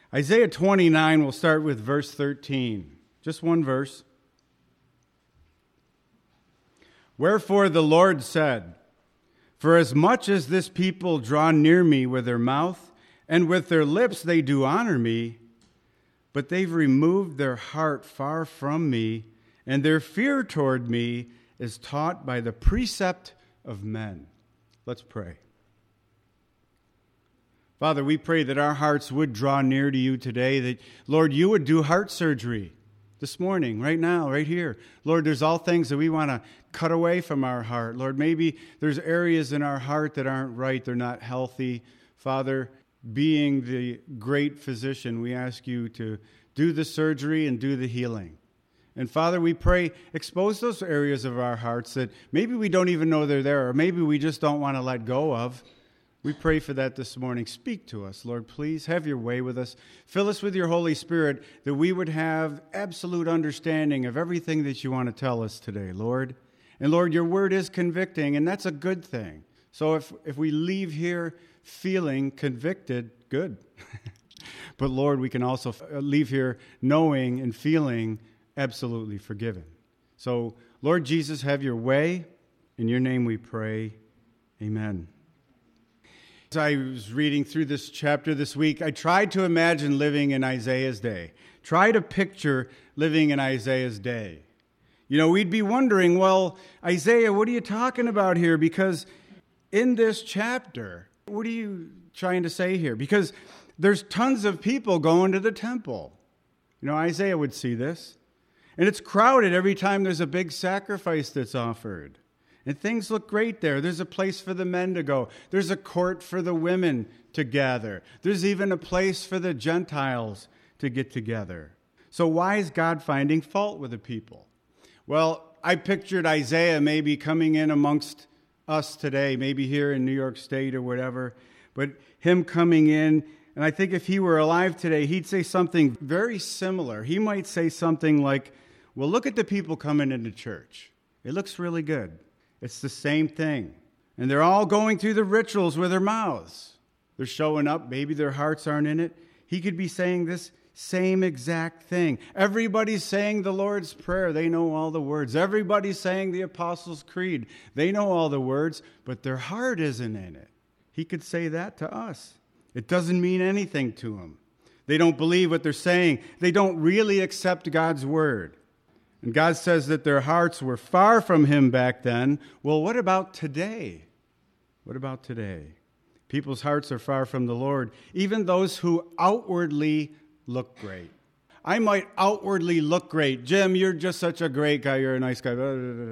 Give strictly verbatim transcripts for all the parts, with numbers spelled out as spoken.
Isaiah twenty-nine, we'll start with verse thirteen. Just one verse. Wherefore the Lord said, For as much as this people draw near me with their mouth, and with their lips they do honor me, but they've removed their heart far from me, and their fear toward me is taught by the precept of men. Let's pray. Father, we pray that our hearts would draw near to you today, that, Lord, you would do heart surgery this morning, right now, right here. Lord, there's all things that we want to cut away from our heart. Lord, maybe there's areas in our heart that aren't right, they're not healthy. Father, being the great physician, we ask you to do the surgery and do the healing. And Father, we pray, expose those areas of our hearts that maybe we don't even know they're there, or maybe we just don't want to let go of. We pray for that this morning. Speak to us, Lord, please. Have your way with us. Fill us with your Holy Spirit that we would have absolute understanding of everything that you want to tell us today, Lord. And Lord, your word is convicting, and that's a good thing. So if, if we leave here feeling convicted, good. But Lord, we can also leave here knowing and feeling absolutely forgiven. So, Lord Jesus, have your way. In your name we pray. Amen. As I was reading through this chapter this week, I tried to imagine living in Isaiah's day. Try to picture living in Isaiah's day. You know, we'd be wondering, well, Isaiah, what are you talking about here? Because in this chapter, what are you trying to say here? Because there's tons of people going to the temple. You know, Isaiah would see this. And it's crowded every time there's a big sacrifice that's offered. And things look great there. There's a place for the men to go. There's a court for the women to gather. There's even a place for the Gentiles to get together. So why is God finding fault with the people? Well, I pictured Isaiah maybe coming in amongst us today, maybe here in New York State or whatever, but him coming in, and I think if he were alive today, he'd say something very similar. He might say something like, well, look at the people coming into church. It looks really good. It's the same thing. And they're all going through the rituals with their mouths. They're showing up. Maybe their hearts aren't in it. He could be saying this same exact thing. Everybody's saying the Lord's Prayer. They know all the words. Everybody's saying the Apostles' Creed. They know all the words, but their heart isn't in it. He could say that to us. It doesn't mean anything to them. They don't believe what they're saying. They don't really accept God's word. And God says that their hearts were far from him back then. Well, what about today? What about today? People's hearts are far from the Lord, even those who outwardly look great. I might outwardly look great. Jim, you're just such a great guy. You're a nice guy.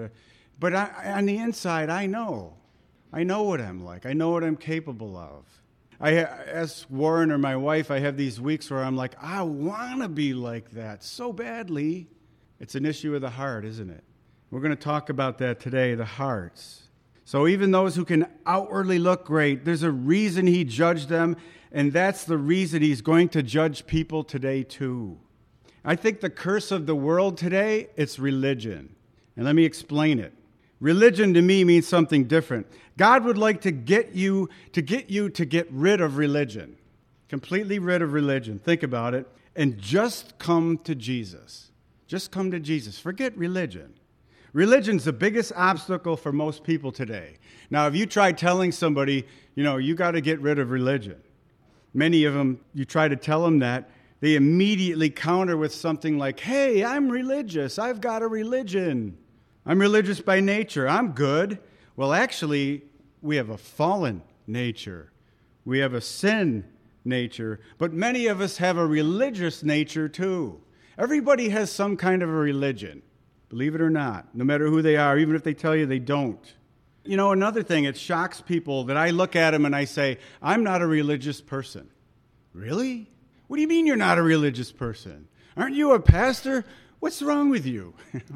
But I, on the inside, I know. I know what I'm like. I know what I'm capable of. I ask Warren or my wife, I have these weeks where I'm like, I want to be like that so badly. It's an issue of the heart, isn't it? We're going to talk about that today, the hearts. So even those who can outwardly look great, there's a reason he judged them, and that's the reason he's going to judge people today too. I think the curse of the world today, it's religion. And let me explain it. Religion to me means something different. God would like to get you to get you to get rid of religion. Completely rid of religion. Think about it. And just come to Jesus. Just come to Jesus. Forget religion. Religion's the biggest obstacle for most people today. Now, if you try telling somebody, you know, you got to get rid of religion, many of them, you try to tell them that, they immediately counter with something like, hey, I'm religious. I've got a religion. I'm religious by nature. I'm good. Well, actually, we have a fallen nature. We have a sin nature. But many of us have a religious nature too. Everybody has some kind of a religion, believe it or not, no matter who they are, even if they tell you they don't. You know, another thing, it shocks people that I look at them and I say, I'm not a religious person. Really? What do you mean you're not a religious person? Aren't you a pastor? What's wrong with you?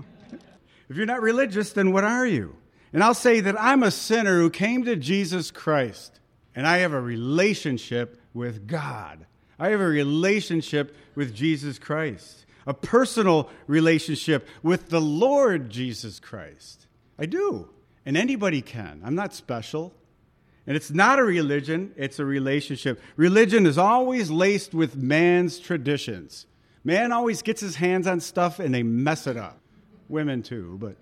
If you're not religious, then what are you? And I'll say that I'm a sinner who came to Jesus Christ, and I have a relationship with God. I have a relationship with Jesus Christ. A personal relationship with the Lord Jesus Christ. I do. And anybody can. I'm not special. And it's not a religion, it's a relationship. Religion is always laced with man's traditions. Man always gets his hands on stuff and they mess it up. Women too, but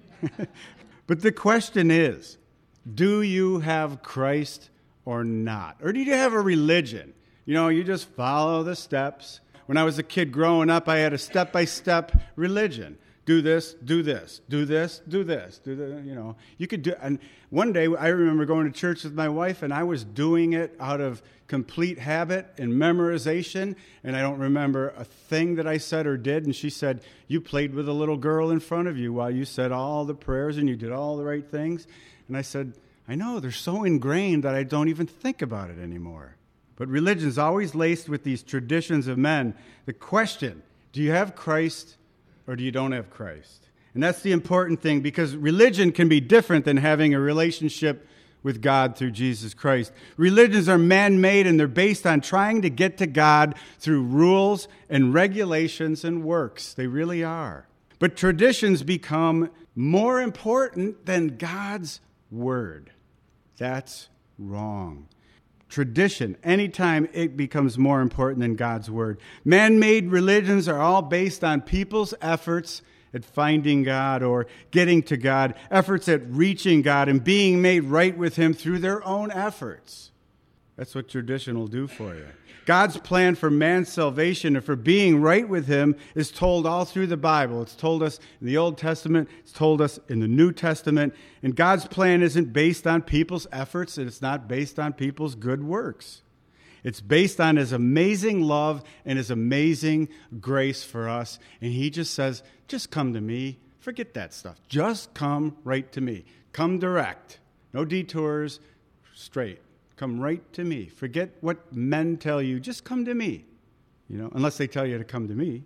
but the question is, do you have Christ or not? Or do you have a religion? You know, you just follow the steps. When I was a kid growing up, I had a step-by-step religion. Do this, do this, do this, do this, do the, you know. You could do, and one day I remember going to church with my wife, and I was doing it out of complete habit and memorization, and I don't remember a thing that I said or did. And she said, you played with a little girl in front of you while you said all the prayers and you did all the right things. And I said, I know, they're so ingrained that I don't even think about it anymore. But religion's always laced with these traditions of men. The question, do you have Christ or do you don't have Christ? And that's the important thing, because religion can be different than having a relationship with God through Jesus Christ. Religions are man-made, and they're based on trying to get to God through rules and regulations and works. They really are. But traditions become more important than God's word. That's wrong. Tradition, anytime it becomes more important than God's word. Man-made religions are all based on people's efforts at finding God or getting to God, efforts at reaching God and being made right with him through their own efforts. That's what tradition will do for you. God's plan for man's salvation and for being right with him is told all through the Bible. It's told us in the Old Testament. It's told us in the New Testament. And God's plan isn't based on people's efforts, and it's not based on people's good works. It's based on his amazing love and his amazing grace for us. And he just says, just come to me. Forget that stuff. Just come right to me. Come direct. No detours. Straight. Come right to me. Forget what men tell you. Just come to me. You know, unless they tell you to come to me.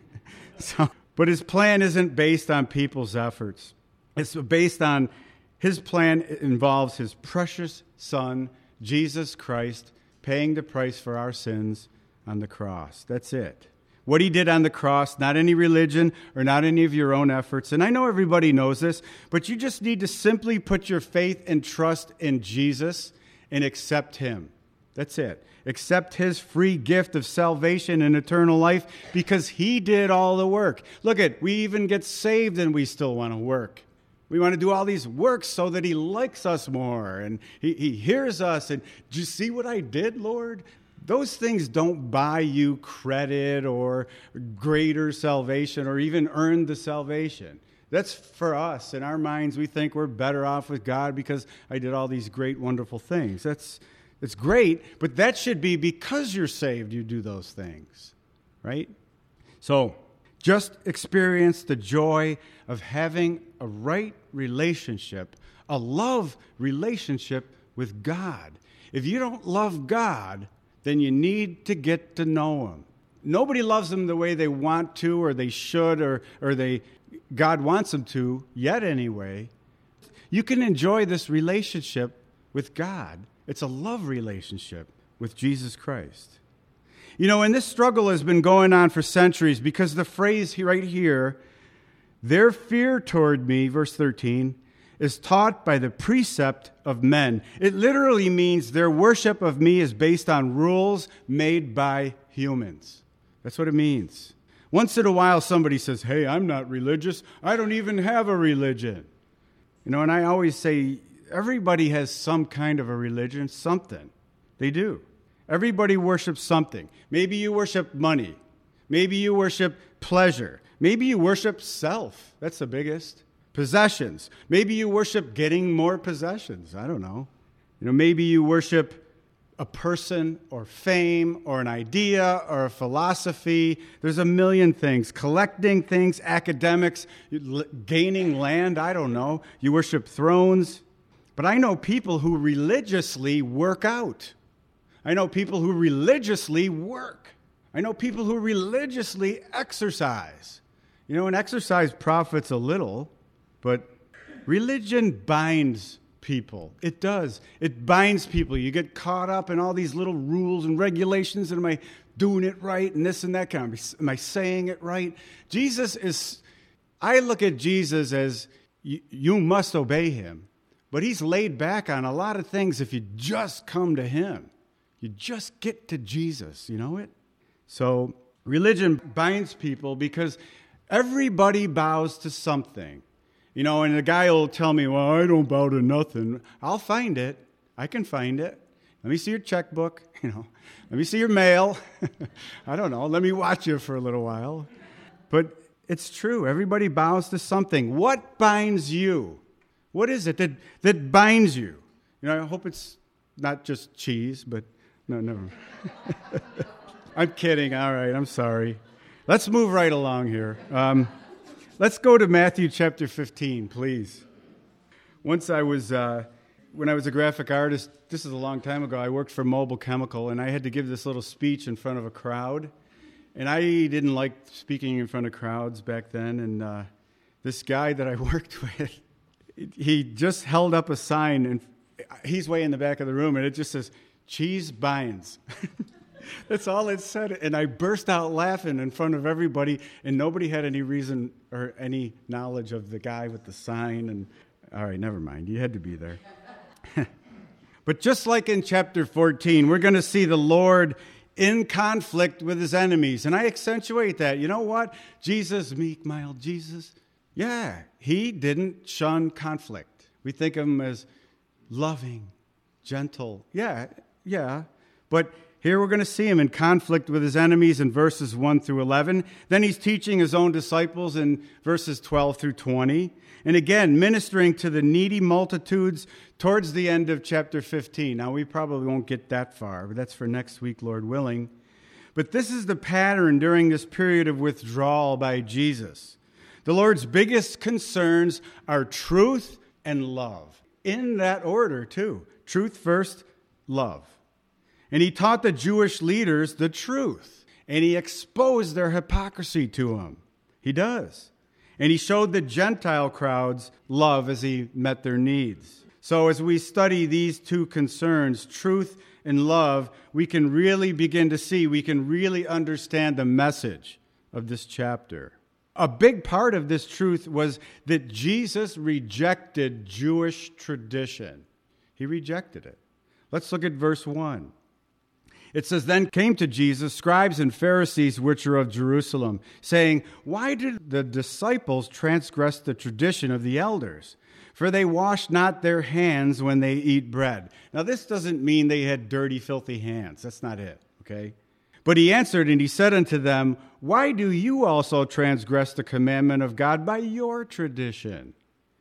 so, but his plan isn't based on people's efforts. It's based on his plan involves his precious son, Jesus Christ, paying the price for our sins on the cross. That's it. What he did on the cross, not any religion or not any of your own efforts. And I know everybody knows this, but you just need to simply put your faith and trust in Jesus and accept him. That's it. Accept his free gift of salvation and eternal life because he did all the work. Look at, we even get saved and we still want to work. We want to do all these works so that he likes us more and he, he hears us. And do you see what I did, Lord? Those things don't buy you credit or greater salvation or even earn the salvation. That's for us. In our minds, we think we're better off with God because I did all these great, wonderful things. That's, that's great, but that should be because you're saved, you do those things, right? So just experience the joy of having a right relationship, a love relationship with God. If you don't love God, then you need to get to know him. Nobody loves him the way they want to or they should or, or they God wants them to, yet anyway. You can enjoy this relationship with God. It's a love relationship with Jesus Christ. You know, and this struggle has been going on for centuries because the phrase right here, their fear toward me, verse thirteen, is taught by the precept of men. It literally means their worship of me is based on rules made by humans. That's what it means. Once in a while, somebody says, hey, I'm not religious. I don't even have a religion. You know, and I always say, everybody has some kind of a religion, something. They do. Everybody worships something. Maybe you worship money. Maybe you worship pleasure. Maybe you worship self. That's the biggest. Possessions. Maybe you worship getting more possessions. I don't know. You know, maybe you worship a person or fame or an idea or a philosophy. There's a million things. Collecting things, academics, gaining land, I don't know. You worship thrones. But I know people who religiously work out. I know people who religiously work. I know people who religiously exercise. You know, and exercise profits a little, but religion binds people. It does. It binds people. You get caught up in all these little rules and regulations, and am I doing it right, and this and that kind of, am I saying it right? Jesus is, I look at Jesus as you, you must obey him, But he's laid back on a lot of things if you just come to him. You just get to Jesus, you know it? So religion binds people because everybody bows to something. You know, and the guy will tell me, well, I don't bow to nothing. I'll find it. I can find it. Let me see your checkbook, you know. Let me see your mail. I don't know. Let me watch you for a little while. But it's true. Everybody bows to something. What binds you? What is it that, that binds you? You know, I hope it's not just cheese, but no, never. I'm kidding. All right, I'm sorry. Let's move right along here. Um, let's go to Matthew chapter fifteen, please. Once I was, uh, when I was a graphic artist, this is a long time ago, I worked for Mobile Chemical, and I had to give this little speech in front of a crowd. And I didn't like speaking in front of crowds back then. And uh, this guy that I worked with, he just held up a sign, and he's way in the back of the room, and it just says, cheese binds. That's all it said. And I burst out laughing in front of everybody, and nobody had any reason or any knowledge of the guy with the sign. And all right, never mind. You had to be there. But just like in chapter fourteen, we're going to see the Lord in conflict with his enemies. And I accentuate that. You know what? Jesus, meek, mild Jesus. Yeah, he didn't shun conflict. We think of him as loving, gentle. Yeah, yeah. But here we're going to see him in conflict with his enemies in verses one through eleven. Then he's teaching his own disciples in verses twelve through twenty. And again, ministering to the needy multitudes towards the end of chapter fifteen. Now, we probably won't get that far, but that's for next week, Lord willing. But this is the pattern during this period of withdrawal by Jesus. The Lord's biggest concerns are truth and love. In that order, too. Truth first, love. And he taught the Jewish leaders the truth. And he exposed their hypocrisy to them. He does. And he showed the Gentile crowds love as he met their needs. So as we study these two concerns, truth and love, we can really begin to see, we can really understand the message of this chapter. A big part of this truth was that Jesus rejected Jewish tradition. He rejected it. Let's look at verse one. It says, then came to Jesus scribes and Pharisees which are of Jerusalem, saying, why did the disciples transgress the tradition of the elders? For they wash not their hands when they eat bread. Now, this doesn't mean they had dirty, filthy hands. That's not it, okay? But he answered and he said unto them, why do you also transgress the commandment of God by your tradition?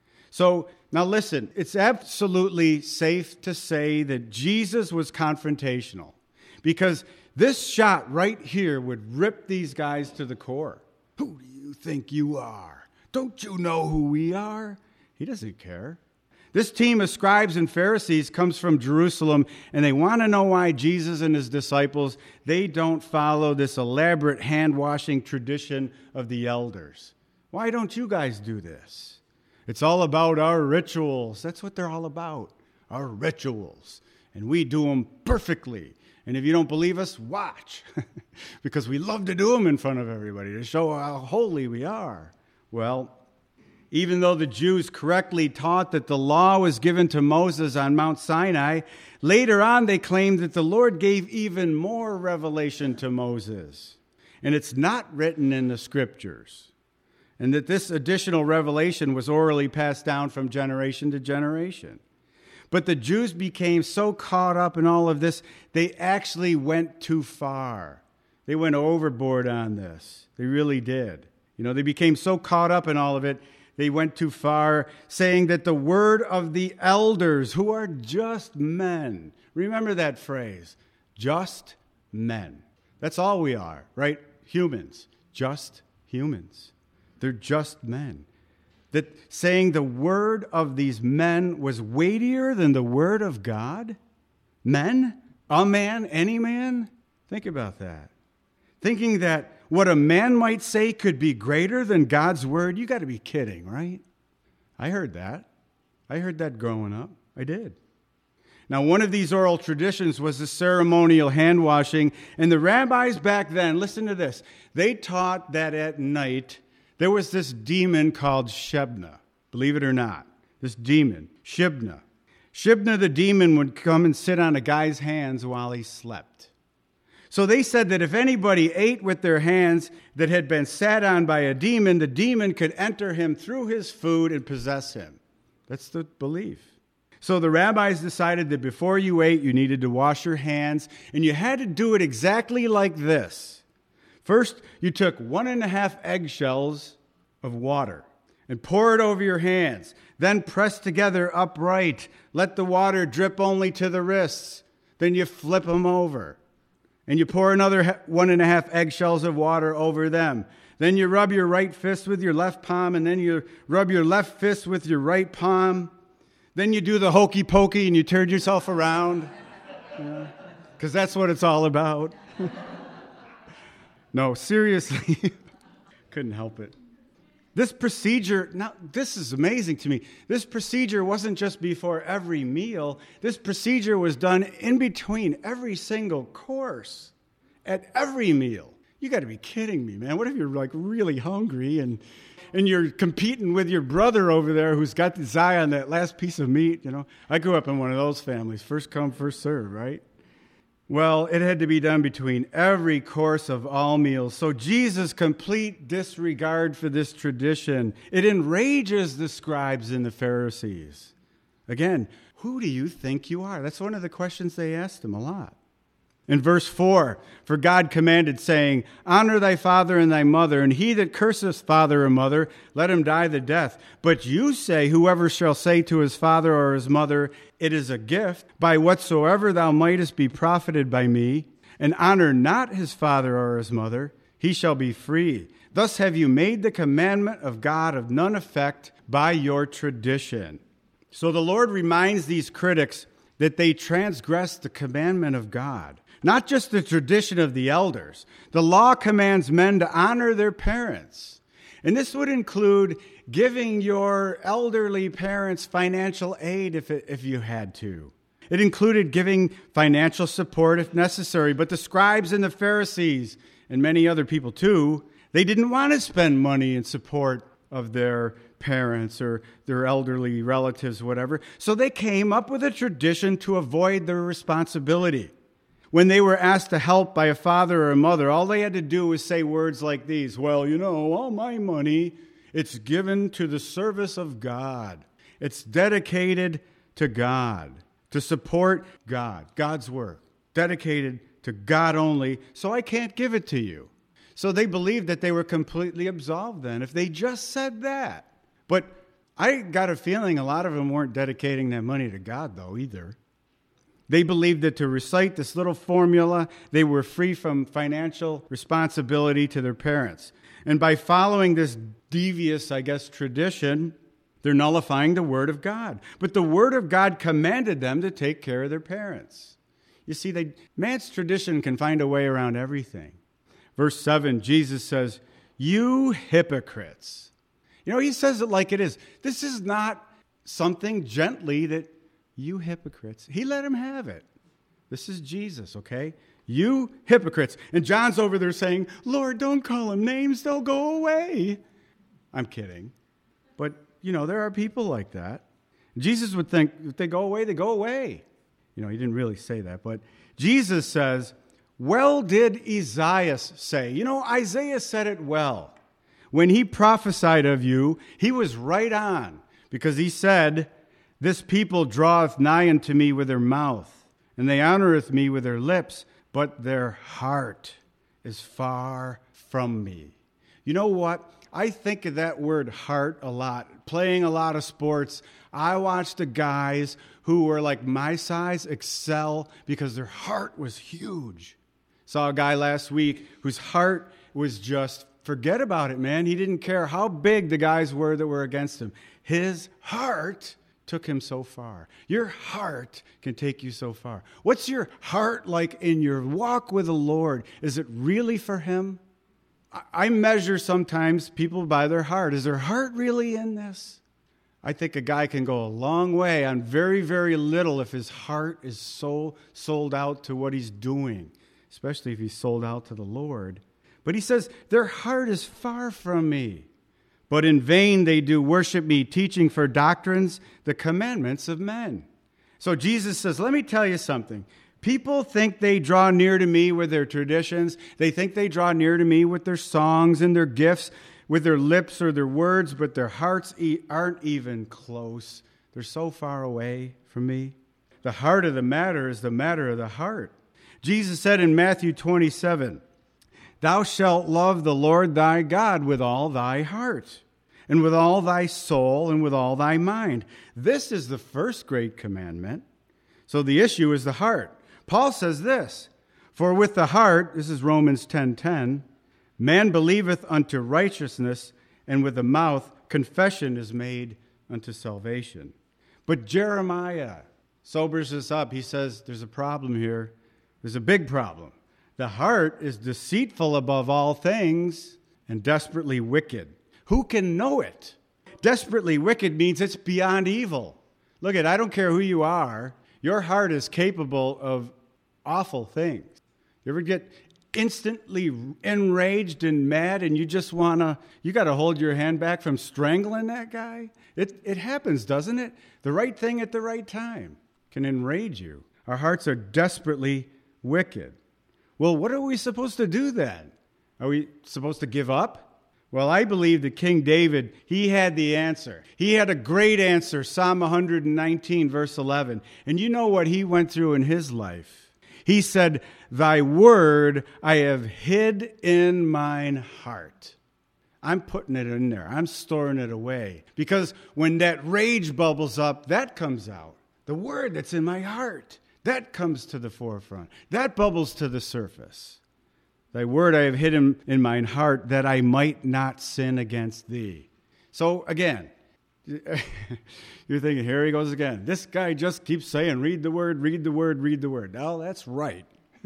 So, now listen, it's absolutely safe to say that Jesus was confrontational. Because this shot right here would rip these guys to the core. Who do you think you are? Don't you know who we are? He doesn't care. This team of scribes and Pharisees comes from Jerusalem, and they want to know why Jesus and his disciples, they don't follow this elaborate hand-washing tradition of the elders. Why don't you guys do this? It's all about our rituals. That's what they're all about, our rituals. And we do them perfectly. And if you don't believe us, watch. Because we love to do them in front of everybody to show how holy we are. Well, even though the Jews correctly taught that the law was given to Moses on Mount Sinai, later on they claimed that the Lord gave even more revelation to Moses. And it's not written in the scriptures. And that this additional revelation was orally passed down from generation to generation. But the Jews became so caught up in all of this, they actually went too far. They went overboard on this. They really did. You know, they became so caught up in all of it, they went too far, saying that the word of the elders, who are just men. Remember that phrase, just men. That's all we are, right? Humans, just humans. They're just men. That saying the word of these men was weightier than the word of God? Men? A man? Any man? Think about that. Thinking that what a man might say could be greater than God's word? You got to be kidding, right? I heard that. I heard that growing up. I did. Now, one of these oral traditions was the ceremonial hand washing, and the rabbis back then, listen to this, they taught that at night there was this demon called Shebna, believe it or not. this demon, Shibna. Shibna the demon would come and sit on a guy's hands while he slept. So they said that if anybody ate with their hands that had been sat on by a demon, the demon could enter him through his food and possess him. That's the belief. So the rabbis decided that before you ate, you needed to wash your hands, and you had to do it exactly like this. First, you took one and a half eggshells of water and pour it over your hands. Then press together upright. Let the water drip only to the wrists. Then you flip them over. And you pour another one and a half eggshells of water over them. Then you rub your right fist with your left palm, and then you rub your left fist with your right palm. Then you do the hokey pokey and you turn yourself around. Because that's what it's all about. No, seriously. Couldn't help it. This procedure, now this is amazing to me. This procedure wasn't just before every meal. This procedure was done in between every single course, at every meal. You got to be kidding me, man. What if you're like really hungry and and you're competing with your brother over there who's got his eye on that last piece of meat, you know? I grew up in one of those families. First come, first serve, right? Well, it had to be done between every course of all meals. So Jesus' complete disregard for this tradition, it enrages the scribes and the Pharisees. Again, who do you think you are? That's one of the questions they asked him a lot. In verse four, for God commanded, saying, honor thy father and thy mother, and he that curseth father or mother, let him die the death. But you say, whoever shall say to his father or his mother, it is a gift, by whatsoever thou mightest be profited by me, and honor not his father or his mother, he shall be free. Thus have you made the commandment of God of none effect by your tradition. So the Lord reminds these critics that they transgressed the commandment of God. Not just the tradition of the elders. The law commands men to honor their parents. And this would include giving your elderly parents financial aid if it, if you had to. It included giving financial support if necessary. But the scribes and the Pharisees, and many other people too, they didn't want to spend money in support of their parents or their elderly relatives, whatever. So they came up with a tradition to avoid their responsibility. When they were asked to help by a father or a mother, all they had to do was say words like these. Well, you know, all my money, it's given to the service of God. It's dedicated to God, to support God, God's work, dedicated to God only, so I can't give it to you. So they believed that they were completely absolved then, if they just said that. But I got a feeling a lot of them weren't dedicating that money to God, though, either. They believed that to recite this little formula, they were free from financial responsibility to their parents. And by following this devious, I guess, tradition, they're nullifying the Word of God. But the Word of God commanded them to take care of their parents. You see, they, man's tradition can find a way around everything. Verse seven, Jesus says, you hypocrites. You know, he says it like it is. This is not something gently that you hypocrites. He let him have it. This is Jesus, okay? You hypocrites. And John's over there saying, Lord, don't call them names. They'll go away. I'm kidding. But, you know, there are people like that. Jesus would think, if they go away, they go away. You know, he didn't really say that. But Jesus says, well did Isaiah say. You know, Isaiah said it well. When he prophesied of you, he was right on. Because he said, this people draweth nigh unto me with their mouth, and they honoreth me with their lips, but their heart is far from me. You know what? I think of that word heart a lot. Playing a lot of sports, I watched the guys who were like my size excel because their heart was huge. Saw a guy last week whose heart was just, forget about it, man. He didn't care how big the guys were that were against him. His heart took him so far. Your heart can take you so far. What's your heart like in your walk with the Lord? Is it really for him? I measure sometimes people by their heart. Is their heart really in this? I think a guy can go a long way on very, very little if his heart is so sold out to what he's doing, especially if he's sold out to the Lord. But he says, their heart is far from me. But in vain they do worship me, teaching for doctrines the commandments of men. So Jesus says, let me tell you something. People think they draw near to me with their traditions. They think they draw near to me with their songs and their gifts, with their lips or their words, but their hearts aren't even close. They're so far away from me. The heart of the matter is the matter of the heart. Jesus said in Matthew twenty-seven, thou shalt love the Lord thy God with all thy heart, and with all thy soul, and with all thy mind. This is the first great commandment. So the issue is the heart. Paul says this, for with the heart, this is Romans ten ten, man believeth unto righteousness, and with the mouth confession is made unto salvation. But Jeremiah sobers us up. He says there's a problem here. There's a big problem. The heart is deceitful above all things and desperately wicked. Who can know it? Desperately wicked means it's beyond evil. Look at, I don't care who you are. Your heart is capable of awful things. You ever get instantly enraged and mad and you just want to, you got to hold your hand back from strangling that guy? It, it happens, doesn't it? The right thing at the right time can enrage you. Our hearts are desperately wicked. Well, what are we supposed to do then? Are we supposed to give up? Well, I believe that King David, he had the answer. He had a great answer, Psalm one nineteen, verse eleven. And you know what he went through in his life? He said, thy word I have hid in mine heart. I'm putting it in there. I'm storing it away. Because when that rage bubbles up, that comes out. The word that's in my heart, that comes to the forefront. That bubbles to the surface. Thy word I have hidden in mine heart, that I might not sin against thee. So again, you're thinking, here he goes again. This guy just keeps saying, read the word, read the word, read the word. Oh, that's right.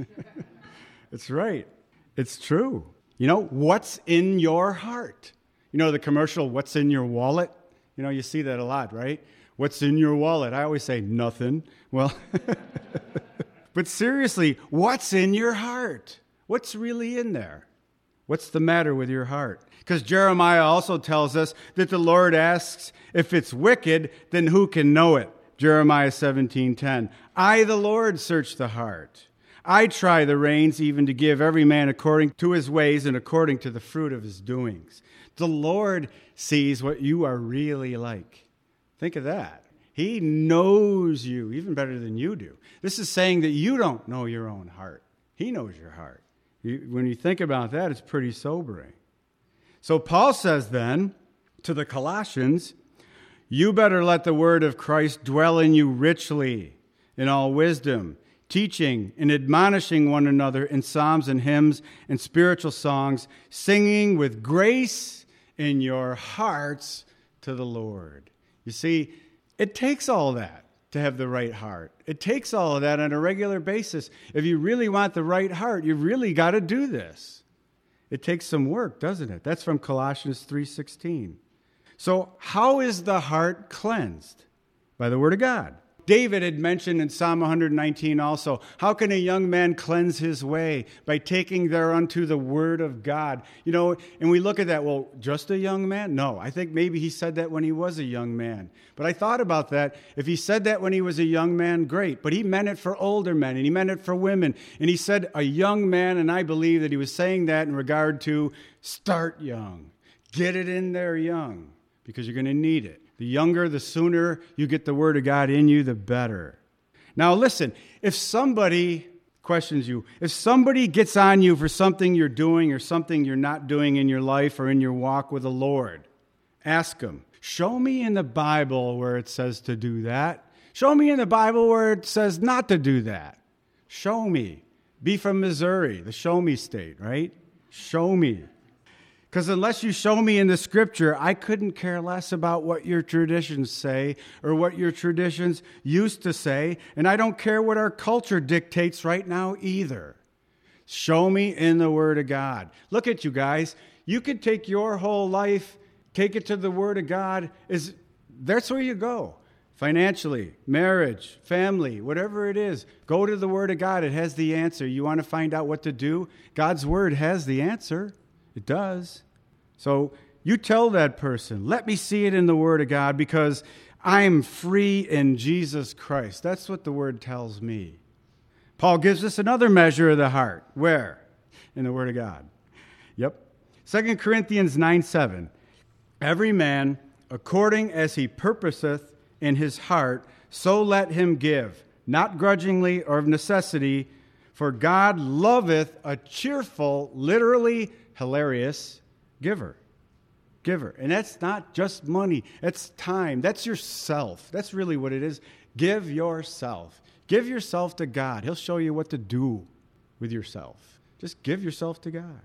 It's right. It's true. You know, what's in your heart? You know the commercial, what's in your wallet? You know, you see that a lot, right? What's in your wallet? I always say nothing. Well, but seriously, what's in your heart? What's really in there? What's the matter with your heart? Because Jeremiah also tells us that the Lord asks, if it's wicked, then who can know it? Jeremiah seventeen ten. I, the Lord, search the heart. I try the reins, even to give every man according to his ways and according to the fruit of his doings. The Lord sees what you are really like. Think of that. He knows you even better than you do. This is saying that you don't know your own heart. He knows your heart. You, when you think about that, it's pretty sobering. So Paul says then to the Colossians, you better let the word of Christ dwell in you richly in all wisdom, teaching and admonishing one another in psalms and hymns and spiritual songs, singing with grace in your hearts to the Lord. You see, it takes all that to have the right heart. It takes all of that on a regular basis. If you really want the right heart, you've really got to do this. It takes some work, doesn't it? That's from Colossians three sixteen. So how is the heart cleansed? By the word of God. David had mentioned in Psalm one nineteen also, how can a young man cleanse his way? By taking thereunto the word of God. You know, and we look at that, well, just a young man? No, I think maybe he said that when he was a young man. But I thought about that. If he said that when he was a young man, great. But he meant it for older men, and he meant it for women. And he said a young man, and I believe that he was saying that in regard to start young. Get it in there young, because you're going to need it. The younger, the sooner you get the word of God in you, the better. Now listen, if somebody questions you, if somebody gets on you for something you're doing or something you're not doing in your life or in your walk with the Lord, ask them, show me in the Bible where it says to do that. Show me in the Bible where it says not to do that. Show me. Be from Missouri, the show me state, right? Show me. Because unless you show me in the scripture, I couldn't care less about what your traditions say or what your traditions used to say. And I don't care what our culture dictates right now either. Show me in the Word of God. Look at you guys. You could take your whole life, take it to the Word of God. Is that's where you go. Financially, marriage, family, whatever it is, go to the Word of God. It has the answer. You want to find out what to do? God's Word has the answer. It does. So You tell that person, let me see it in the Word of God because I'm free in Jesus Christ. That's what the Word tells me. Paul gives us another measure of the heart. Where? In the Word of God. Yep. Second Corinthians nine seven. Every man, according as he purposeth in his heart, so let him give, not grudgingly or of necessity, for God loveth a cheerful, literally hilarious giver. Giver. And that's not just money. That's time. That's yourself. That's really what it is. Give yourself. Give yourself to God. He'll show you what to do with yourself. Just give yourself to God.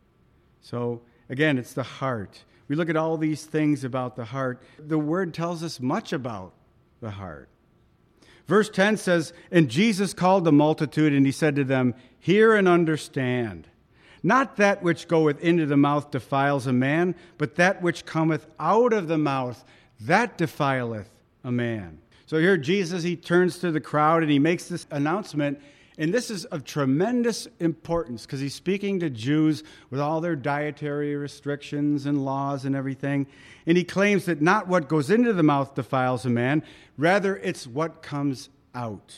So, again, it's the heart. We look at all these things about the heart. The Word tells us much about the heart. Verse ten says, and Jesus called the multitude, and he said to them, hear and understand. Not that which goeth into the mouth defiles a man, but that which cometh out of the mouth, that defileth a man. So here Jesus, he turns to the crowd and he makes this announcement, and this is of tremendous importance because he's speaking to Jews with all their dietary restrictions and laws and everything. And he claims that not what goes into the mouth defiles a man, rather it's what comes out.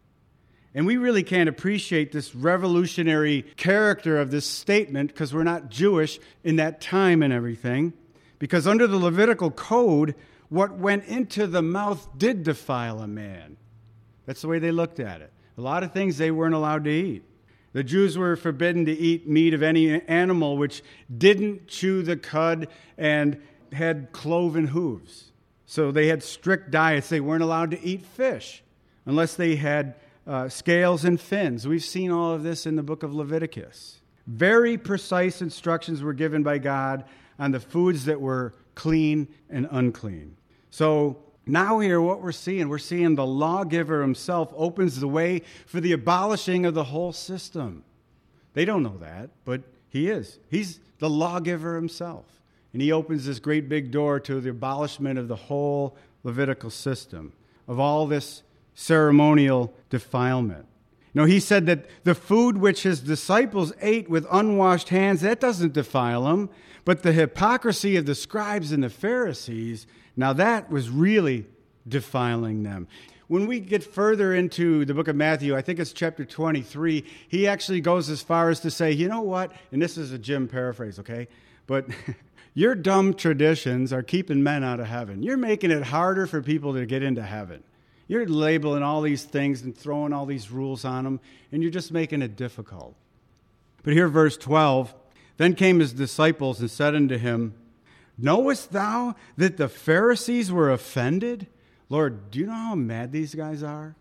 And we really can't appreciate this revolutionary character of this statement because we're not Jewish in that time and everything. Because under the Levitical code, what went into the mouth did defile a man. That's the way they looked at it. A lot of things they weren't allowed to eat. The Jews were forbidden to eat meat of any animal which didn't chew the cud and had cloven hooves. So they had strict diets. They weren't allowed to eat fish unless they had uh, scales and fins. We've seen all of this in the book of Leviticus. Very precise instructions were given by God on the foods that were clean and unclean. So now here what we're seeing, we're seeing the lawgiver himself opens the way for the abolishing of the whole system. They don't know that, but he is. He's the lawgiver himself. And he opens this great big door to the abolishment of the whole Levitical system, of all this ceremonial defilement. You know, he said that the food which his disciples ate with unwashed hands, that doesn't defile them. But the hypocrisy of the scribes and the Pharisees, now that was really defiling them. When we get further into the book of Matthew, I think it's chapter twenty-three, he actually goes as far as to say, you know what? And this is a Jim paraphrase, okay? But your dumb traditions are keeping men out of heaven. You're making it harder for people to get into heaven. You're labeling all these things and throwing all these rules on them, and you're just making it difficult. But here, verse twelve, then came his disciples and said unto him, knowest thou that the Pharisees were offended? Lord, do you know how mad these guys are?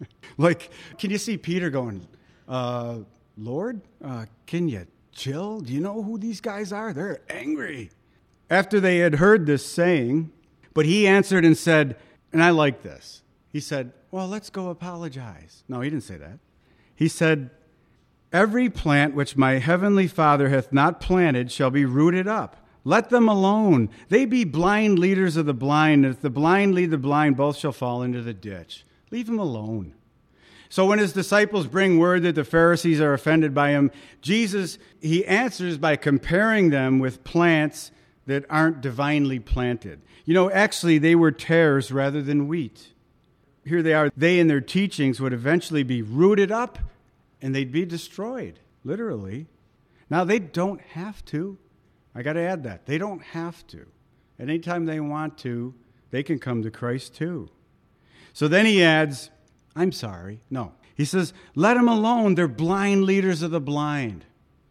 Like, can you see Peter going, uh, Lord, uh, can you chill? Do you know who these guys are? They're angry. After they had heard this saying, but he answered and said, and I like this. He said, well, let's go apologize. No, he didn't say that. He said, every plant which my heavenly Father hath not planted shall be rooted up. Let them alone. They be blind leaders of the blind. And if the blind lead the blind, both shall fall into the ditch. Leave them alone. So when his disciples bring word that the Pharisees are offended by him, Jesus, he answers by comparing them with plants that aren't divinely planted. You know, actually, they were tares rather than wheat. Here they are. They and their teachings would eventually be rooted up and they'd be destroyed, literally. Now, they don't have to. I got to add that. They don't have to. Anytime they want to, they can come to Christ too. So then he adds, I'm sorry. No. He says, let them alone. They're blind leaders of the blind.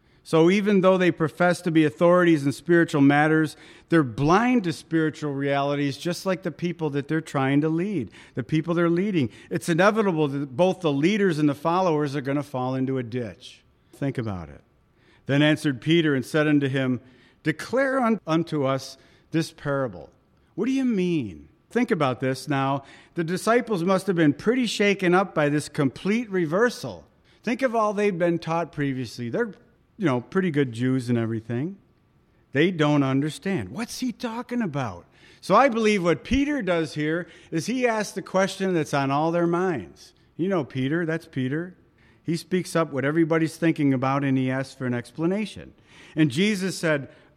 So even though they profess to be authorities in spiritual matters, they're blind to spiritual realities, just like the people that they're trying to lead, the people they're leading. It's inevitable that both the leaders and the followers are going to fall into a ditch. Think about it. Then answered Peter and said unto him, declare un- unto us this parable. What do you mean? Think about this now. The disciples must have been pretty shaken up by this complete reversal. Think of all they've been taught previously. They're You know, pretty good Jews and everything. They don't understand. What's he talking about? So I believe what Peter does here is he asks the question that's on all their minds. You know Peter, that's Peter. He speaks up what everybody's thinking about and he asks for an explanation. And Jesus said,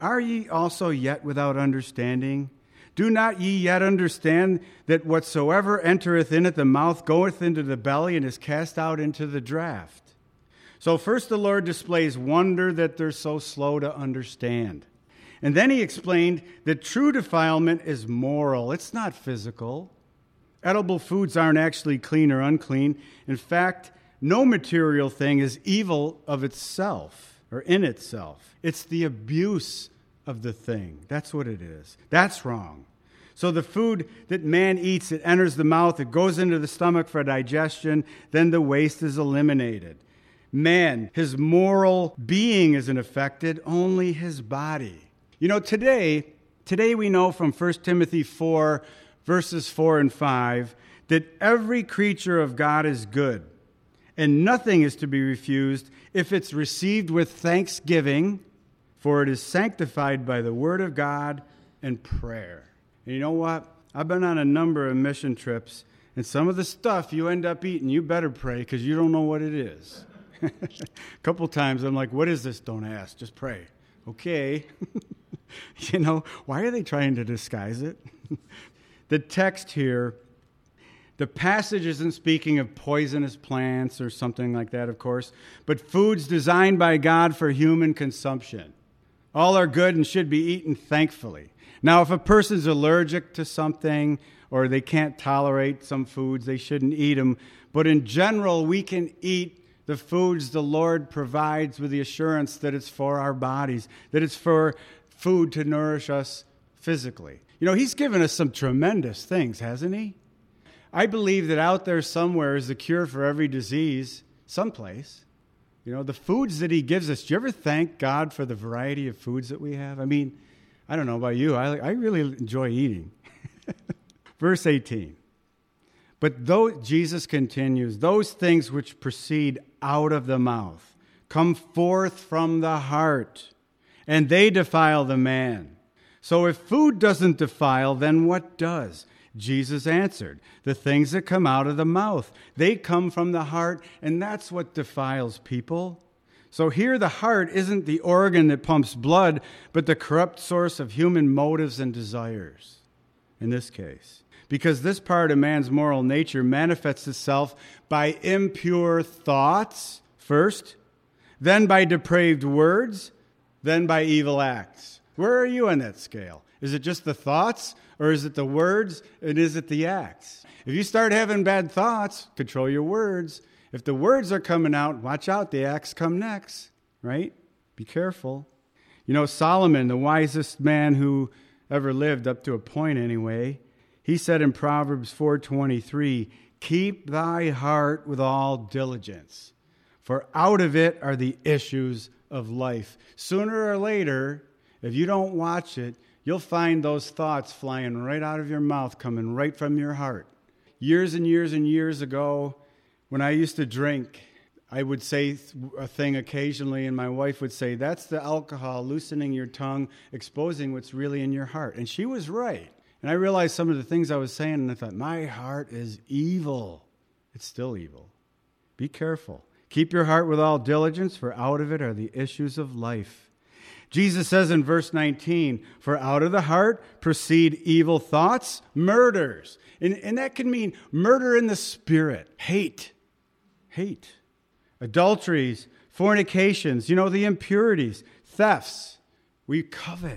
Are ye also yet without understanding? Do not ye yet understand that whatsoever entereth in at the mouth goeth into the belly and is cast out into the draught? So first the Lord displays wonder that they're so slow to understand. And then he explained that true defilement is moral. It's not physical. Edible foods aren't actually clean or unclean. In fact, no material thing is evil of itself or in itself. It's the abuse of the thing. That's what it is. That's wrong. So the food that man eats, it enters the mouth, it goes into the stomach for digestion, then the waste is eliminated. Man, his moral being isn't affected, only his body. You know, today, today we know from First Timothy four, verses four and five, that every creature of God is good, and nothing is to be refused if it's received with thanksgiving, for it is sanctified by the word of God and prayer. And you know what? I've been on a number of mission trips, and some of the stuff you end up eating, you better pray because you don't know what it is. A couple times I'm like, what is this? Don't ask, just pray. Okay. You know, why are they trying to disguise it? The text here, the passage isn't speaking of poisonous plants or something like that, of course, but foods designed by God for human consumption. All are good and should be eaten thankfully. Now, if a person's allergic to something or they can't tolerate some foods, they shouldn't eat them. But in general, we can eat the foods the Lord provides with the assurance that it's for our bodies, that it's for food to nourish us physically. You know, he's given us some tremendous things, hasn't he? I believe that out there somewhere is the cure for every disease, someplace. You know, the foods that he gives us. Do you ever thank God for the variety of foods that we have? I mean, I don't know about you. I, I really enjoy eating. Verse eighteen. But though Jesus continues, those things which proceed out of the mouth come forth from the heart, and they defile the man. So if food doesn't defile, then what does? Jesus answered, the things that come out of the mouth, they come from the heart, and that's what defiles people. So here the heart isn't the organ that pumps blood, but the corrupt source of human motives and desires, in this case. Because this part of man's moral nature manifests itself by impure thoughts, first, then by depraved words, then by evil acts. Where are you on that scale? Is it just the thoughts, or is it the words, and is it the acts? If you start having bad thoughts, control your words. If the words are coming out, watch out, the acts come next, right? Be careful. You know, Solomon, the wisest man who ever lived, up to a point anyway, he said in Proverbs four twenty-three, keep thy heart with all diligence, for out of it are the issues of life. Sooner or later, if you don't watch it, you'll find those thoughts flying right out of your mouth, coming right from your heart. Years and years and years ago, when I used to drink, I would say a thing occasionally, and my wife would say, that's the alcohol loosening your tongue, exposing what's really in your heart. And she was right. And I realized some of the things I was saying, and I thought, my heart is evil. It's still evil. Be careful. Keep your heart with all diligence, for out of it are the issues of life. Jesus says in verse nineteen, for out of the heart proceed evil thoughts, murders. And, and that can mean murder in the spirit, hate, hate, adulteries, fornications, you know, the impurities, thefts, we covet.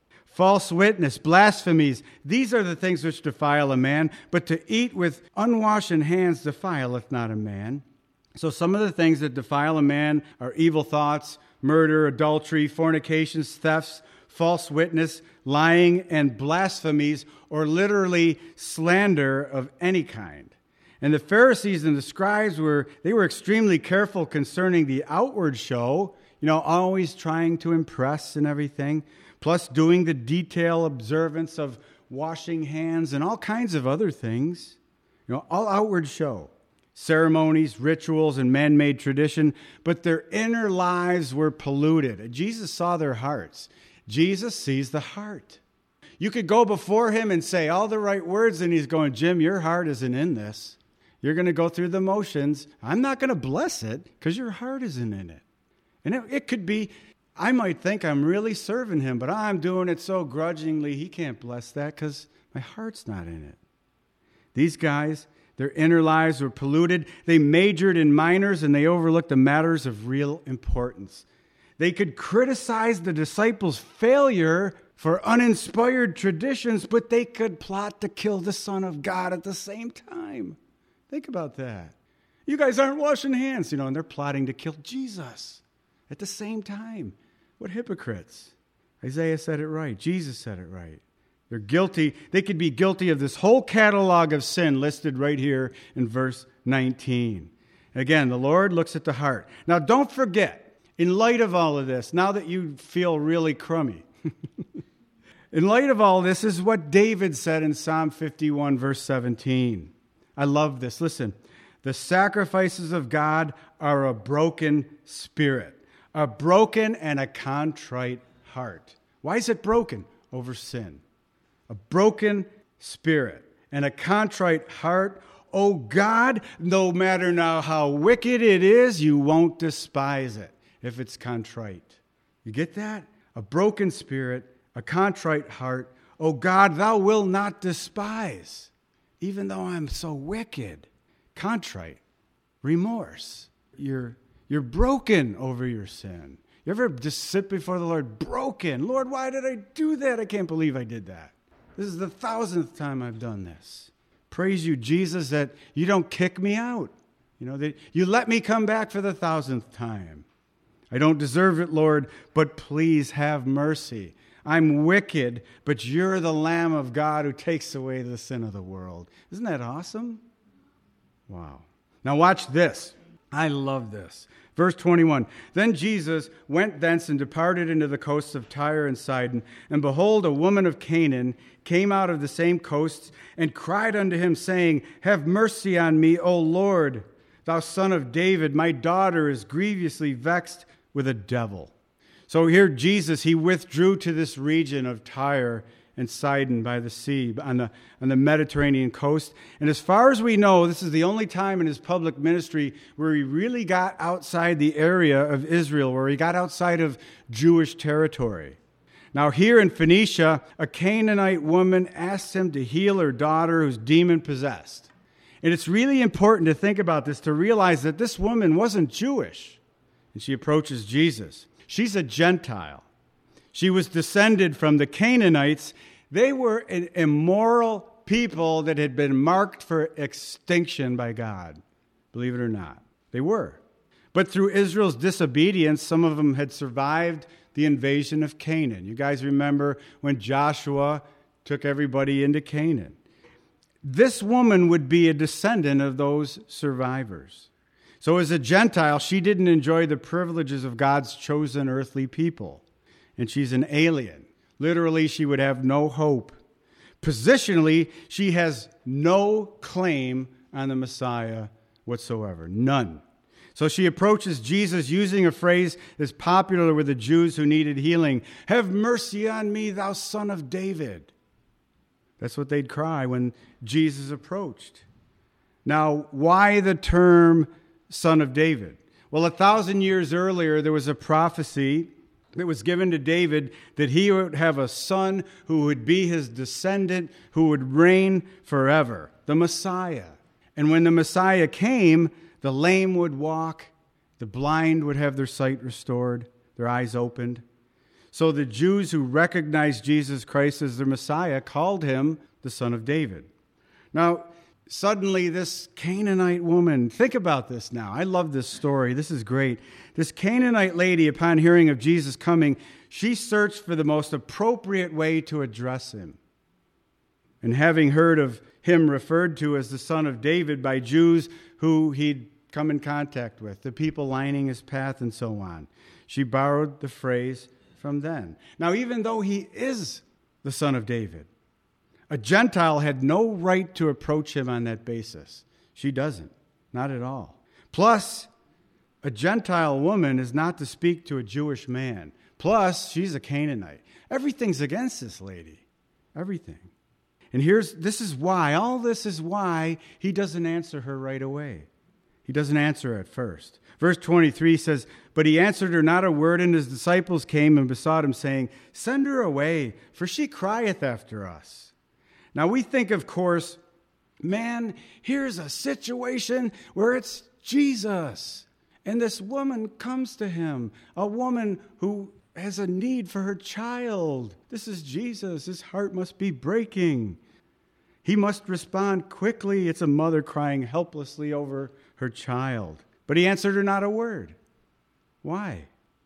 False witness, blasphemies, these are the things which defile a man, but to eat with unwashen hands defileth not a man. So some of the things that defile a man are evil thoughts, murder, adultery, fornications, thefts, false witness, lying, and blasphemies, or literally slander of any kind. And the Pharisees and the scribes were, they were extremely careful concerning the outward show, you know, always trying to impress and everything, plus doing the detail observance of washing hands and all kinds of other things, you know, all outward show. Ceremonies, rituals, and man-made tradition, but their inner lives were polluted. Jesus saw their hearts. Jesus sees the heart. You could go before him and say all the right words, and he's going, Jim, your heart isn't in this. You're going to go through the motions. I'm not going to bless it because your heart isn't in it. And it, it could be I might think I'm really serving him, but I'm doing it so grudgingly, he can't bless that because my heart's not in it. These guys, their inner lives were polluted. They majored in minors, and they overlooked the matters of real importance. They could criticize the disciples' failure for uninspired traditions, but they could plot to kill the Son of God at the same time. Think about that. You guys aren't washing hands, you know, and they're plotting to kill Jesus at the same time. What hypocrites. Isaiah said it right. Jesus said it right. They're guilty. They could be guilty of this whole catalog of sin listed right here in verse nineteen. Again, the Lord looks at the heart. Now, don't forget, in light of all of this, now that you feel really crummy, in light of all this is what David said in Psalm fifty-one, verse seventeen. I love this. Listen, the sacrifices of God are a broken spirit, a broken and a contrite heart. Why is it broken? Over sin. A broken spirit and a contrite heart. Oh God, no matter now how wicked it is, you won't despise it if it's contrite. You get that? A broken spirit, a contrite heart. Oh God, thou wilt not despise, even though I'm so wicked. Contrite, remorse. You're, you're broken over your sin. You ever just sit before the Lord broken? Lord, why did I do that? I can't believe I did that. This is the thousandth time I've done this. Praise you, Jesus, that you don't kick me out. You know, that you let me come back for the thousandth time. I don't deserve it, Lord, but please have mercy. I'm wicked, but you're the Lamb of God who takes away the sin of the world. Isn't that awesome? Wow. Now watch this. I love this. Verse twenty-one, then Jesus went thence and departed into the coasts of Tyre and Sidon. And behold, a woman of Canaan came out of the same coasts and cried unto him, saying, have mercy on me, O Lord, thou son of David. My daughter is grievously vexed with a devil. So here Jesus, he withdrew to this region of Tyre and Sidon by the sea, on the, on the Mediterranean coast. And as far as we know, this is the only time in his public ministry where he really got outside the area of Israel, where he got outside of Jewish territory. Now here in Phoenicia, a Canaanite woman asked him to heal her daughter who's demon-possessed. And it's really important to think about this, to realize that this woman wasn't Jewish. And she approaches Jesus. She's a Gentile. She was descended from the Canaanites. They were an immoral people that had been marked for extinction by God. Believe it or not. They were. But through Israel's disobedience, some of them had survived the invasion of Canaan. You guys remember when Joshua took everybody into Canaan. This woman would be a descendant of those survivors. So as a Gentile, she didn't enjoy the privileges of God's chosen earthly people. And she's an alien. Literally, she would have no hope. Positionally, she has no claim on the Messiah whatsoever. None. So she approaches Jesus using a phrase that's popular with the Jews who needed healing. Have mercy on me, thou son of David. That's what they'd cry when Jesus approached. Now, why the term son of David? Well, a thousand years earlier, there was a prophecy that was given to David that he would have a son who would be his descendant, who would reign forever, the Messiah. And when the Messiah came, the lame would walk, the blind would have their sight restored, their eyes opened. So the Jews who recognized Jesus Christ as their Messiah called him the Son of David. Now, suddenly this Canaanite woman, think about this now. I love this story. This is great. This Canaanite lady, upon hearing of Jesus coming, she searched for the most appropriate way to address him. And having heard of him referred to as the Son of David by Jews who he'd come in contact with, the people lining his path and so on, she borrowed the phrase from then. Now, even though he is the Son of David, a Gentile had no right to approach him on that basis. She doesn't. Not at all. Plus, a Gentile woman is not to speak to a Jewish man. Plus, she's a Canaanite. Everything's against this lady. Everything. And here's, this is why, all this is why he doesn't answer her right away. He He doesn't answer at first. Verse twenty-three says, "But he answered her not a word, and his disciples came and besought him, saying, 'Send her away, for she crieth after us.'" Now we think, of course, man, here's a situation where it's Jesus. And this woman comes to him, a woman who has a need for her child. This is Jesus. His heart must be breaking. He must respond quickly. It's a mother crying helplessly over her child. But he answered her not a word. Why?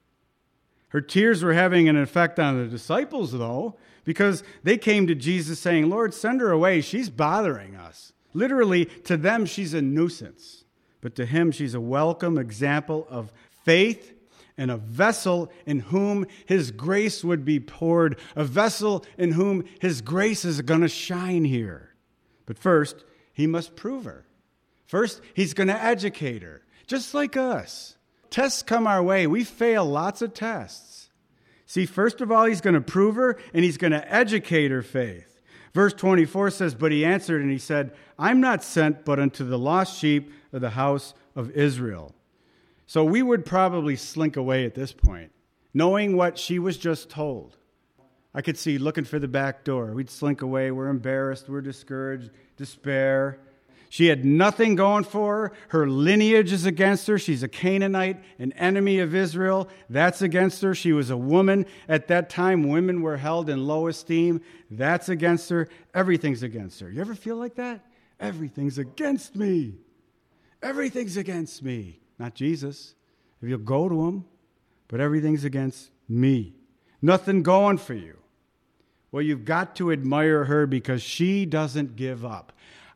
Her tears were having an effect on the disciples, though, because they came to Jesus saying, "Lord, send her away. She's bothering us." Literally, to them, she's a nuisance. But to him, she's a welcome example of faith and a vessel in whom his grace would be poured, a vessel in whom his grace is going to shine here. But first, he must prove her. First, he's going to educate her, just like us. Tests come our way. We fail lots of tests. See, first of all, he's going to prove her, and he's going to educate her faith. Verse twenty-four says, "But he answered and he said, I'm not sent but unto the lost sheep of the house of Israel." So we would probably slink away at this point, knowing what she was just told. I could see looking for the back door. We'd slink away. We're embarrassed. We're discouraged. Despair. She had nothing going for her. Her lineage is against her. She's a Canaanite, an enemy of Israel. That's against her. She was a woman. At that time, women were held in low esteem. That's against her. Everything's against her. You ever feel like that? Everything's against me. Everything's against me. Not Jesus. If you'll go to him, but everything's against me. Nothing going for you. Well, you've got to admire her because she doesn't give up.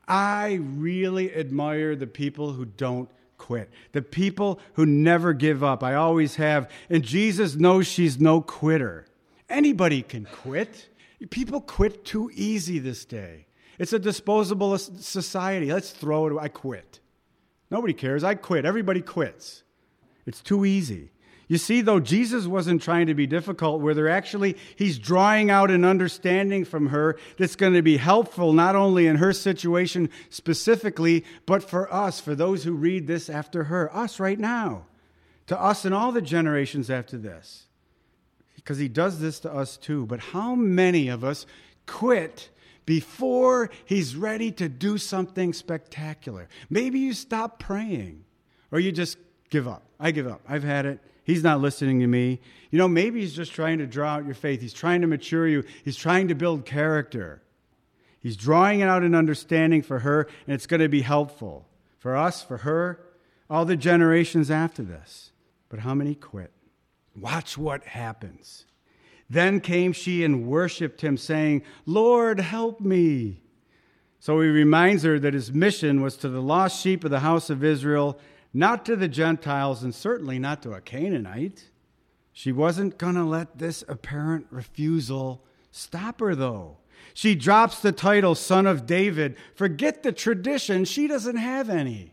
I really admire the people who don't quit, the people who never give up. I always have. And Jesus knows she's no quitter. Anybody can quit. People quit too easy this day. It's a disposable society. Let's throw it away. I quit. Nobody cares. I quit. Everybody quits. It's too easy. You see, though, Jesus wasn't trying to be difficult with her. Actually, he's drawing out an understanding from her that's going to be helpful not only in her situation specifically, but for us, for those who read this after her, us right now, to us and all the generations after this. Because he does this to us too. But how many of us quit before he's ready to do something spectacular? Maybe you stop praying, or you just give up. I give up. I've had it. He's not listening to me. You know, maybe he's just trying to draw out your faith. He's trying to mature you. He's trying to build character. He's drawing out an understanding for her, and it's going to be helpful for us, for her, all the generations after this. But how many quit? Watch what happens. Then came she and worshipped him, saying, "Lord, help me." So he reminds her that his mission was to the lost sheep of the house of Israel, not to the Gentiles, and certainly not to a Canaanite. She wasn't going to let this apparent refusal stop her, though. She drops the title Son of David. Forget the tradition. She doesn't have any.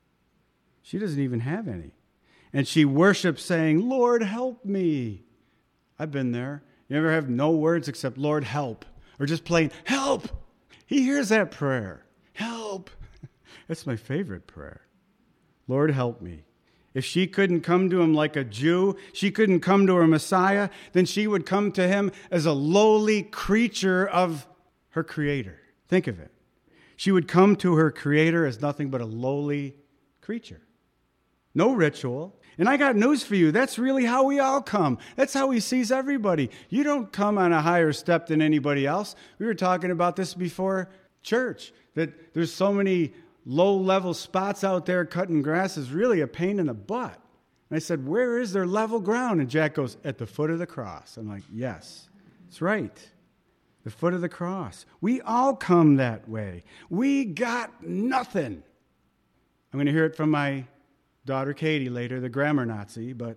She doesn't even have any. And she worships, saying, "Lord, help me." I've been there. You ever have no words except "Lord, help," or just plain "help"? He hears that prayer. Help. That's my favorite prayer. Lord, help me. If she couldn't come to him like a Jew, she couldn't come to her Messiah, then she would come to him as a lowly creature of her Creator. Think of it. She would come to her Creator as nothing but a lowly creature. No ritual. And I got news for you. That's really how we all come. That's how he sees everybody. You don't come on a higher step than anybody else. We were talking about this before church, that there's so many low-level spots out there cutting grass is really a pain in the butt. And I said, where is there level ground? And Jack goes, at the foot of the cross. I'm like, yes, that's right. The foot of the cross. We all come that way. We got nothing. I'm going to hear it from my daughter Katie later, the grammar Nazi, but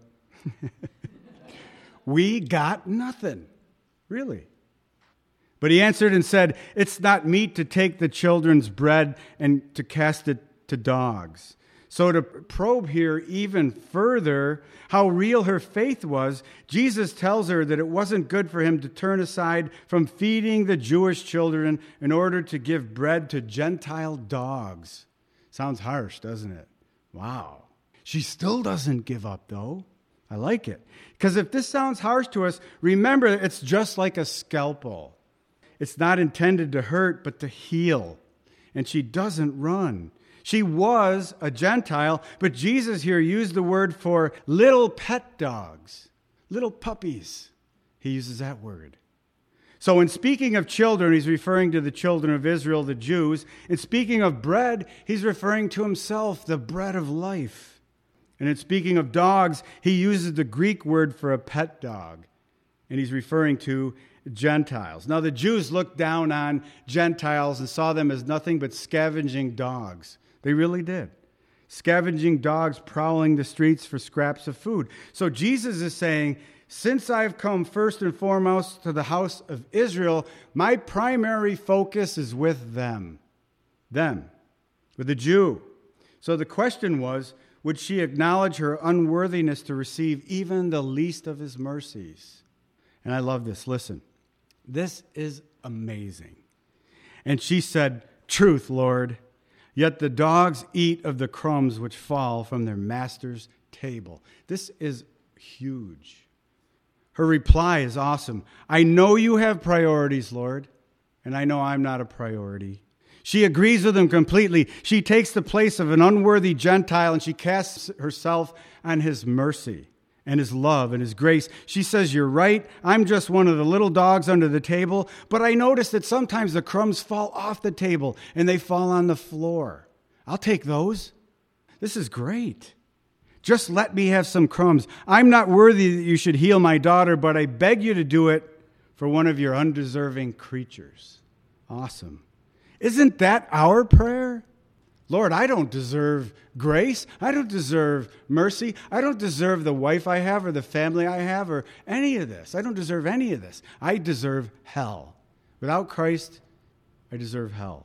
we got nothing, really. But he answered and said, "It's not meet to take the children's bread and to cast it to dogs." So to probe here even further how real her faith was, Jesus tells her that it wasn't good for him to turn aside from feeding the Jewish children in order to give bread to Gentile dogs. Sounds harsh, doesn't it? Wow. She still doesn't give up, though. I like it. Because if this sounds harsh to us, remember it's just like a scalpel. It's not intended to hurt, but to heal. And she doesn't run. She was a Gentile, but Jesus here used the word for little pet dogs, little puppies. He uses that word. So in speaking of children, he's referring to the children of Israel, the Jews. In speaking of bread, he's referring to himself, the bread of life. And in speaking of dogs, he uses the Greek word for a pet dog. And he's referring to Gentiles. Now, the Jews looked down on Gentiles and saw them as nothing but scavenging dogs. They really did. Scavenging dogs prowling the streets for scraps of food. So Jesus is saying, since I've come first and foremost to the house of Israel, my primary focus is with them. Them. With the Jew. So the question was, would she acknowledge her unworthiness to receive even the least of his mercies? And I love this. Listen. This is amazing. And she said, truth, Lord. Yet the dogs eat of the crumbs which fall from their master's table. This is huge. Her reply is awesome. I know you have priorities, Lord, and I know I'm not a priority. She agrees with him completely. She takes the place of an unworthy Gentile, and she casts herself on his mercy and his love and his grace. She says, you're right. I'm just one of the little dogs under the table, but I notice that sometimes the crumbs fall off the table and they fall on the floor. I'll take those. This is great. Just let me have some crumbs. I'm not worthy that you should heal my daughter, but I beg you to do it for one of your undeserving creatures. Awesome. Isn't that our prayer? Lord, I don't deserve grace. I don't deserve mercy. I don't deserve the wife I have or the family I have or any of this. I don't deserve any of this. I deserve hell. Without Christ, I deserve hell.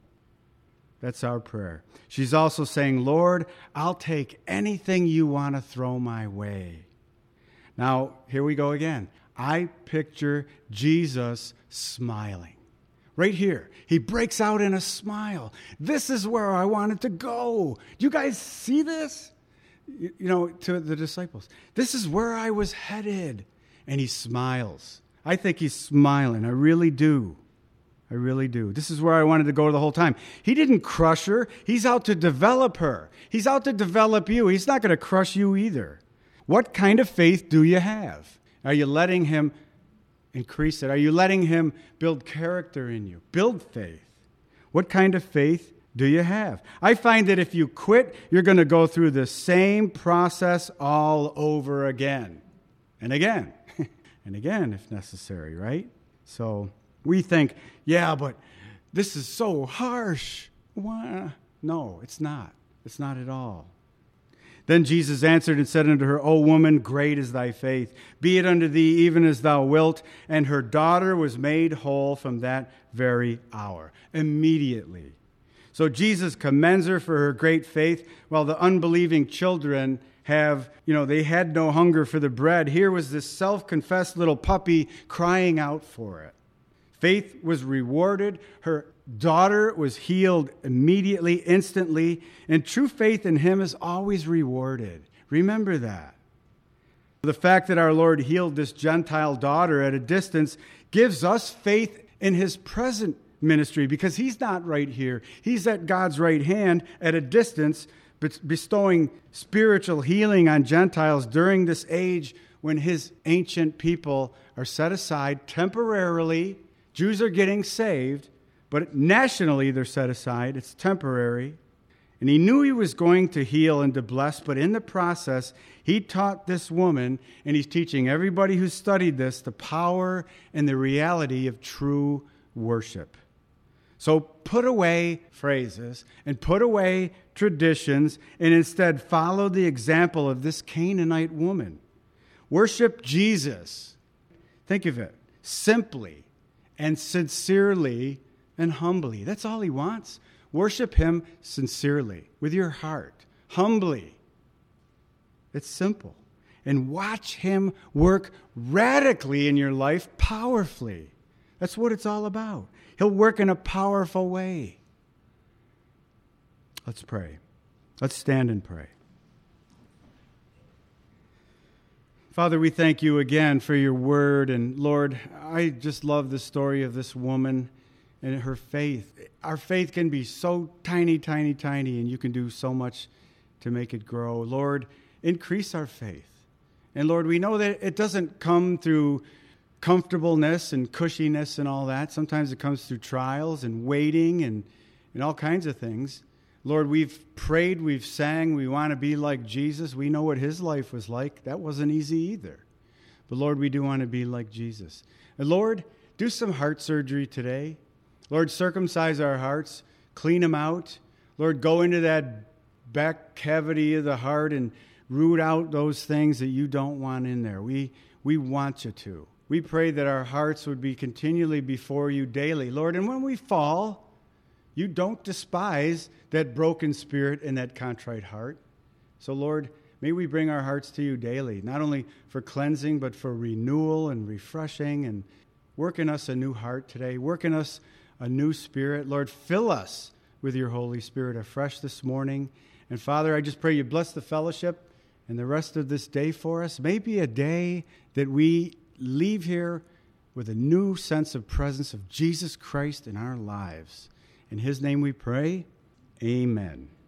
That's our prayer. She's also saying, Lord, I'll take anything you want to throw my way. Now, here we go again. I picture Jesus smiling. Right here. He breaks out in a smile. This is where I wanted to go. Do you guys see this? You know, to the disciples. This is where I was headed. And he smiles. I think he's smiling. I really do. I really do. This is where I wanted to go the whole time. He didn't crush her. He's out to develop her. He's out to develop you. He's not going to crush you either. What kind of faith do you have? Are you letting him increase it? Are you letting him build character in you? Build faith. What kind of faith do you have? I find that if you quit, you're going to go through the same process all over again. And again. And again, if necessary, right? So we think, yeah, but this is so harsh. Why? No, it's not. It's not at all. Then Jesus answered and said unto her, O woman, great is thy faith. Be it unto thee even as thou wilt. And her daughter was made whole from that very hour. Immediately. So Jesus commends her for her great faith, while the unbelieving children have, you know, they had no hunger for the bread. Here was this self-confessed little puppy crying out for it. Faith was rewarded. Her daughter was healed immediately, instantly. And true faith in him is always rewarded. Remember that. The fact that our Lord healed this Gentile daughter at a distance gives us faith in his present ministry, because he's not right here. He's at God's right hand at a distance, bestowing spiritual healing on Gentiles during this age when his ancient people are set aside temporarily. Jews are getting saved, but nationally they're set aside. It's temporary. And he knew he was going to heal and to bless, but in the process, he taught this woman, and he's teaching everybody who studied this, the power and the reality of true worship. So put away phrases and put away traditions and instead follow the example of this Canaanite woman. Worship Jesus. Think of it. Simply and sincerely and humbly. That's all he wants. Worship him sincerely, with your heart, humbly. It's simple. And watch him work radically in your life, powerfully. That's what it's all about. He'll work in a powerful way. Let's pray. Let's stand and pray. Father, we thank you again for your word. And Lord, I just love the story of this woman and her faith. Our faith can be so tiny, tiny, tiny, and you can do so much to make it grow. Lord, increase our faith. And Lord, we know that it doesn't come through comfortableness and cushiness and all that. Sometimes it comes through trials and waiting and, and all kinds of things. Lord, we've prayed, we've sang, we want to be like Jesus. We know what his life was like. That wasn't easy either. But Lord, we do want to be like Jesus. And Lord, do some heart surgery today. Lord, circumcise our hearts, clean them out. Lord, go into that back cavity of the heart and root out those things that you don't want in there. We, we want you to. We pray that our hearts would be continually before you daily, Lord. And when we fall, you don't despise that broken spirit and that contrite heart. So, Lord, may we bring our hearts to you daily, not only for cleansing, but for renewal and refreshing. And work in us a new heart today. Work in us a new spirit. Lord, fill us with your Holy Spirit afresh this morning. And, Father, I just pray you bless the fellowship and the rest of this day for us. Maybe a day that we leave here with a new sense of presence of Jesus Christ in our lives. In his name we pray, amen.